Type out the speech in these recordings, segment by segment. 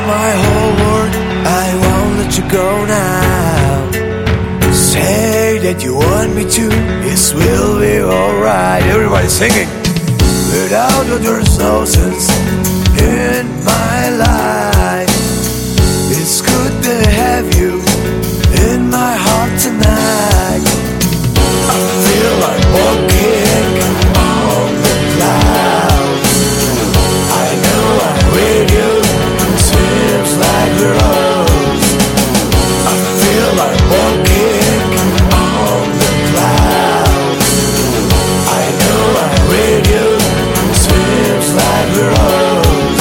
my whole world, I won't let you go now. Say that you want me to, yes, we'll be alright. Everybody singing. Without you there's no sense in my life. It's good to have you in my heart tonight. I feel like walking on the clouds. I know I'm with you, seems like we're lost. I feel like walking on the clouds. I know I'm with you, seems like we're lost.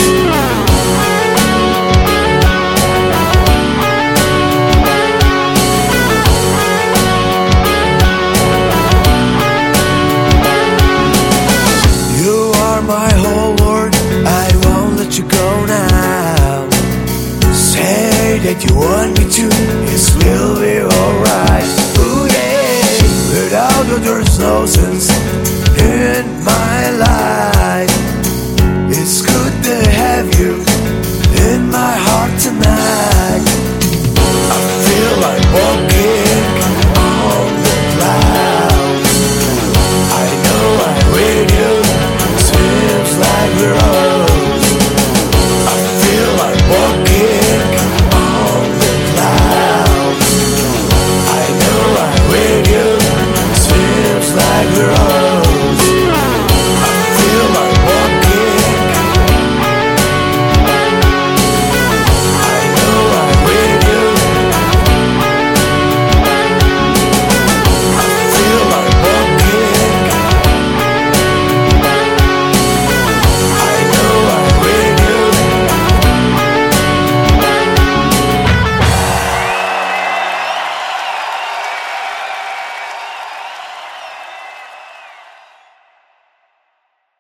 My whole world, I won't let you go now. Say that you want me to, yes, we'll be alright. Ooh yeah. Without you there's no sense in my life.